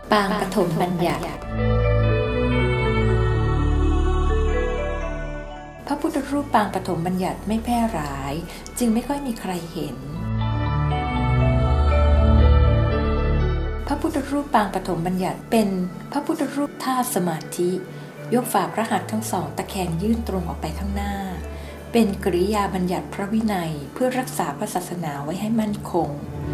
ปางปฐมบัญญัติพระพุทธรูปปางปฐมบัญญัติไม่แพร่หลายจึงไม่ค่อยมีใครเห็นพระพุทธรูปปางปฐมบัญญัติเป็นพระพุทธรูปท่าสมาธิยกฝ่าพระหัตถ์ทั้งสองตะแคงยื่นตรงออกไปข้างหน้าเป็นกริยาบัญญัติพระวินัยเพื่อรักษาพระศาสนาไว้ให้มั่นคง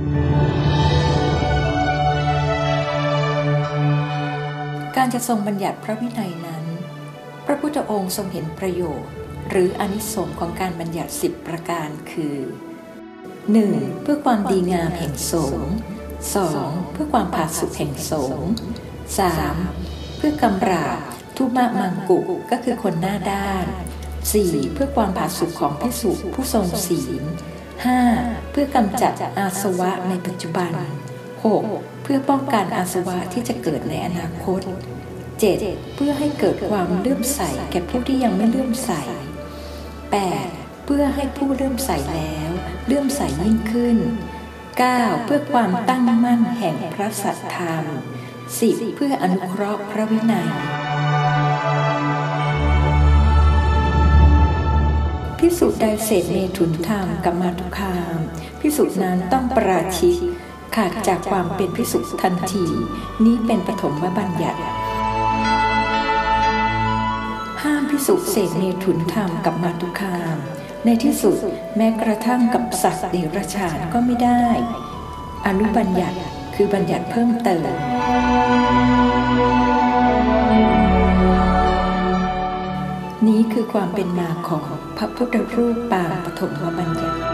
การจะทรงบัญญัติพระวินัยนั้นพระพุทธองค์ทรงเห็นประโยชน์หรืออานิสงส์ของการบัญญัติ10ประการคือ 1. เพื่อความดีงามแห่งสงฆ์ 2. เพื่อความผาสุกแห่งสงฆ์ 3. เพื่อกำราบทุมะมังกุก็คือคนหน้าด้าน 4. เพื่อความผาสุกของภิกษุผู้ทรงศีล 5. เพื่อกำจัดอาสวะในปัจจุบัน 6. เพื่อป้องกันอาสวะที่จะเกิดในอนาคต 7. เพื่อให้เกิดความเลื่อมใสแก่ผู้ที่ยังไม่เลื่อมใส 8. เพื่อให้ผู้เลื่อมใสแล้วเลื่อมใสยิ่งขึ้น 9. เพื่อความตั้งมั่นแห่งพระสัทธรรม 10. เพื่ออนุเคราะห์พระวินัยภิกษุใดเสพเมถุนธรรมกับมาตุคามภิกษุนั้นต้องปราชิกขาดจากความเป็นภิกษุทันทีนี้เป็นปฐมบัญญัติห้ามภิกษุเสพเมถุนธรรมกับมาตุคามในที่สุดแม้กระทั่งกับสัตว์เดรัจฉานก็ไม่ได้อนุบัญญัติคือบัญญัติเพิ่มเติมนี้คือความเป็นมาของพระพุทธรูปปางปฐมบัญญัติ